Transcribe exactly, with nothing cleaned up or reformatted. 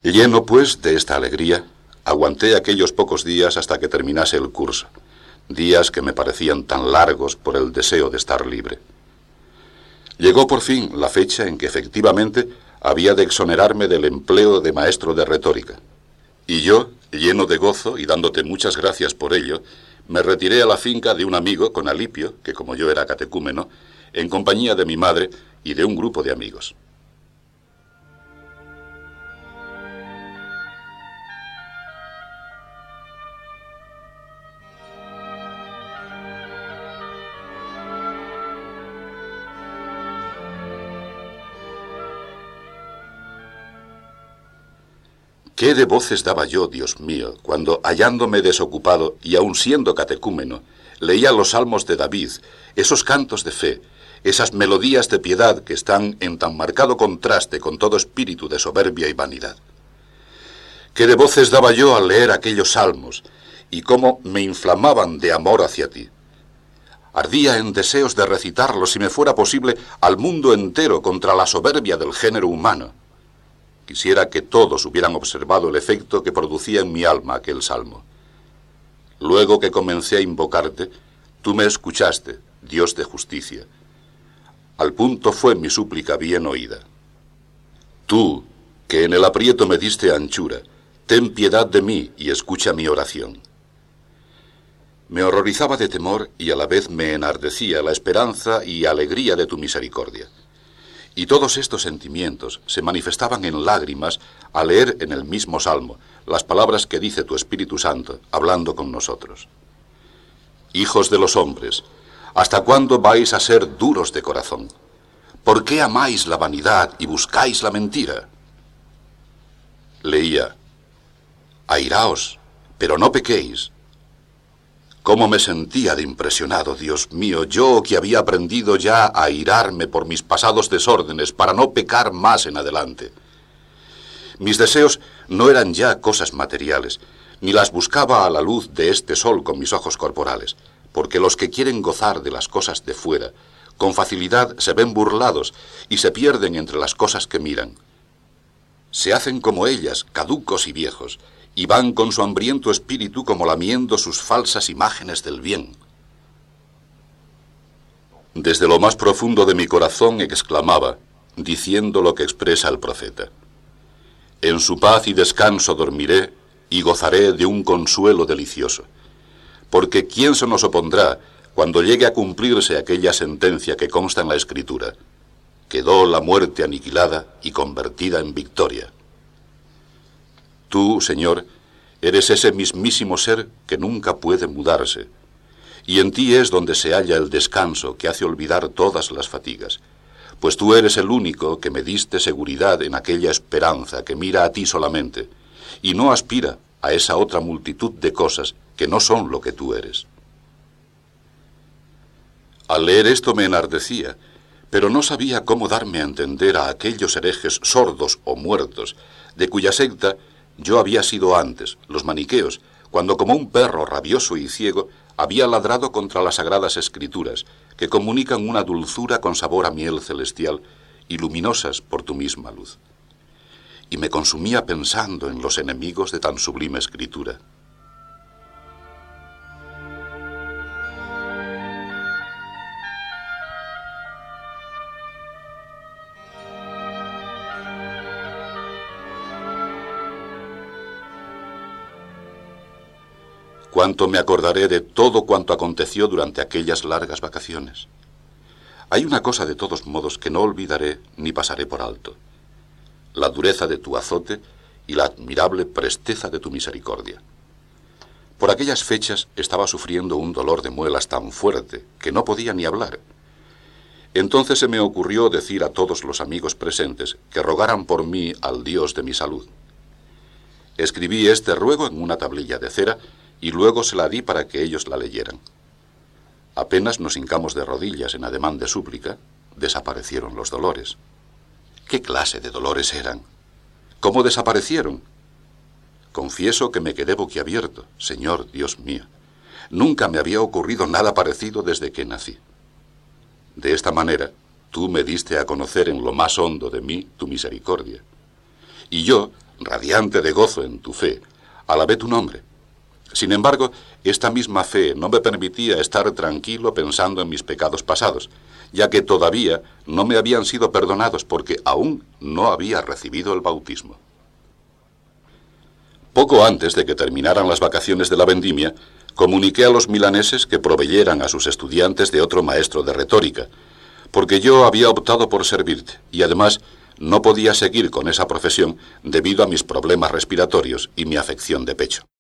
Lleno, pues, de esta alegría, aguanté aquellos pocos días hasta que terminase el curso, días que me parecían tan largos por el deseo de estar libre. Llegó por fin la fecha en que efectivamente había de exonerarme del empleo de maestro de retórica, y yo, lleno de gozo y dándote muchas gracias por ello, me retiré a la finca de un amigo con Alipio, que como yo era catecúmeno, en compañía de mi madre y de un grupo de amigos. ¿Qué de voces daba yo, Dios mío, cuando, hallándome desocupado y aun siendo catecúmeno, leía los salmos de David, esos cantos de fe, esas melodías de piedad que están en tan marcado contraste con todo espíritu de soberbia y vanidad? ¿Qué de voces daba yo al leer aquellos salmos, y cómo me inflamaban de amor hacia ti? Ardía en deseos de recitarlos, si me fuera posible, al mundo entero contra la soberbia del género humano. Quisiera que todos hubieran observado el efecto que producía en mi alma aquel salmo. Luego que comencé a invocarte, tú me escuchaste, Dios de justicia. Al punto fue mi súplica bien oída. Tú, que en el aprieto me diste anchura, ten piedad de mí y escucha mi oración. Me horrorizaba de temor y a la vez me enardecía la esperanza y alegría de tu misericordia. Y todos estos sentimientos se manifestaban en lágrimas al leer en el mismo salmo las palabras que dice tu Espíritu Santo, hablando con nosotros. Hijos de los hombres, ¿hasta cuándo vais a ser duros de corazón? ¿Por qué amáis la vanidad y buscáis la mentira? Leía, airaos, pero no pequéis. ¿Cómo me sentía de impresionado, Dios mío, yo que había aprendido ya a airarme por mis pasados desórdenes para no pecar más en adelante? Mis deseos no eran ya cosas materiales, ni las buscaba a la luz de este sol con mis ojos corporales, porque los que quieren gozar de las cosas de fuera, con facilidad se ven burlados y se pierden entre las cosas que miran. Se hacen como ellas, caducos y viejos, y van con su hambriento espíritu como lamiendo sus falsas imágenes del bien. Desde lo más profundo de mi corazón exclamaba, diciendo lo que expresa el profeta. En su paz y descanso dormiré y gozaré de un consuelo delicioso. Porque ¿quién se nos opondrá cuando llegue a cumplirse aquella sentencia que consta en la Escritura? Quedó la muerte aniquilada y convertida en victoria. Tú, Señor, eres ese mismísimo ser que nunca puede mudarse, y en ti es donde se halla el descanso que hace olvidar todas las fatigas, pues tú eres el único que me diste seguridad en aquella esperanza que mira a ti solamente, y no aspira a esa otra multitud de cosas que no son lo que tú eres. Al leer esto me enardecía, pero no sabía cómo darme a entender a aquellos herejes sordos o muertos, de cuya secta yo había sido antes, los maniqueos, cuando como un perro rabioso y ciego había ladrado contra las sagradas escrituras, que comunican una dulzura con sabor a miel celestial y luminosas por tu misma luz. Y me consumía pensando en los enemigos de tan sublime escritura. Cuánto me acordaré de todo cuanto aconteció durante aquellas largas vacaciones. Hay una cosa de todos modos que no olvidaré ni pasaré por alto: la dureza de tu azote y la admirable presteza de tu misericordia. Por aquellas fechas estaba sufriendo un dolor de muelas tan fuerte que no podía ni hablar. Entonces se me ocurrió decir a todos los amigos presentes que rogaran por mí al Dios de mi salud. Escribí este ruego en una tablilla de cera y luego se la di para que ellos la leyeran. Apenas nos hincamos de rodillas en ademán de súplica, desaparecieron los dolores. ¿Qué clase de dolores eran? ¿Cómo desaparecieron? Confieso que me quedé boquiabierto, Señor Dios mío. Nunca me había ocurrido nada parecido desde que nací. De esta manera, tú me diste a conocer en lo más hondo de mí tu misericordia. Y yo, radiante de gozo en tu fe, alabé tu nombre. Sin embargo, esta misma fe no me permitía estar tranquilo pensando en mis pecados pasados, ya que todavía no me habían sido perdonados porque aún no había recibido el bautismo. Poco antes de que terminaran las vacaciones de la vendimia, comuniqué a los milaneses que proveyeran a sus estudiantes de otro maestro de retórica, porque yo había optado por servirte y además no podía seguir con esa profesión debido a mis problemas respiratorios y mi afección de pecho.